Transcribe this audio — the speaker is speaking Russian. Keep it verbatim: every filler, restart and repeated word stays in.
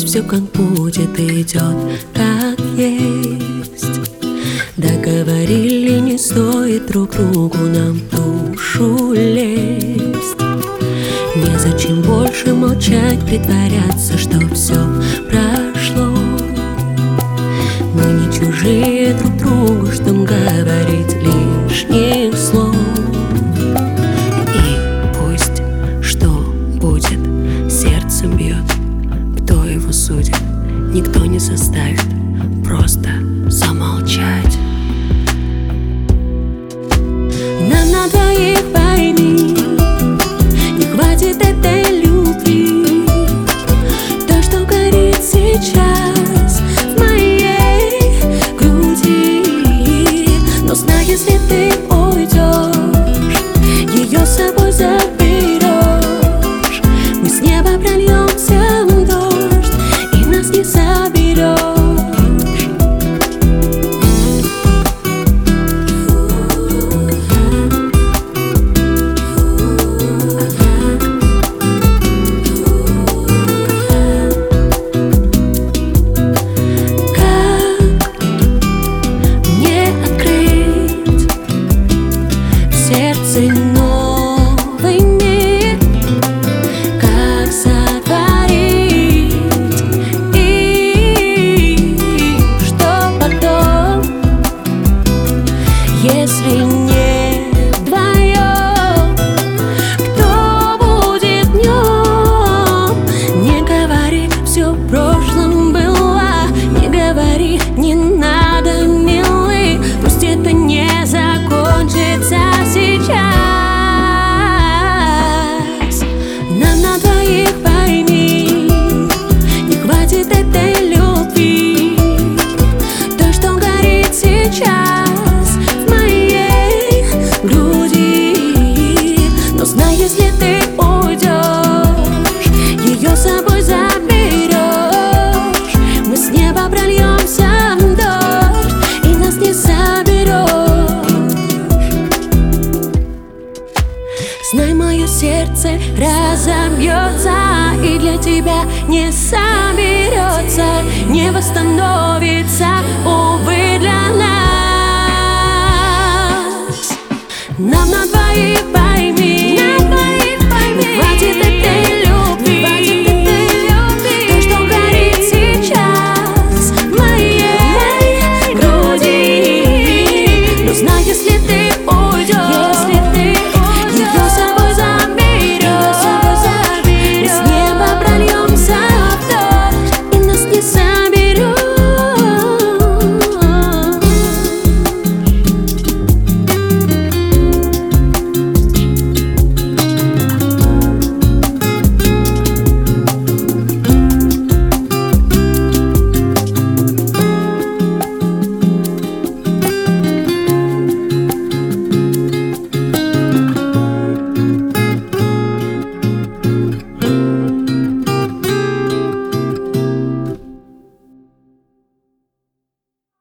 Пусть все как будет, идет как есть. Договорили, не стоит друг другу нам в душу лезть. Незачем больше молчать, притворяться, что все прошло. Мы не чужие друг другу, чтоб говорить лишних слов. И пусть что будет, сердцем бьет, кто его судит, никто не заставит просто замолчать. Нам на двоих пойми, не хватит этой любви, то, что горит сейчас в моей груди. Но знай, если ты уйдешь, ее с собой заберешь, мы с неба прольемся в дождь, и нас не соберешь. Новый мир, как сотворить, и что потом, если не вдвоем, кто будет днем? Не говори, все в прошлом было, не говори, не надо, милый, пусть это не закончится сейчас. Нам на двоих пойми, не хватит этой любви, то, что горит сейчас в моей груди. Но знай, если ты уйдешь, ее с собой заберешь, мы с неба прольемся в дождь, и нас не соберешь. Знай, мое сердце разобьется, и для тебя не соберется, не восстановится, увы, для нас. Нам на двоих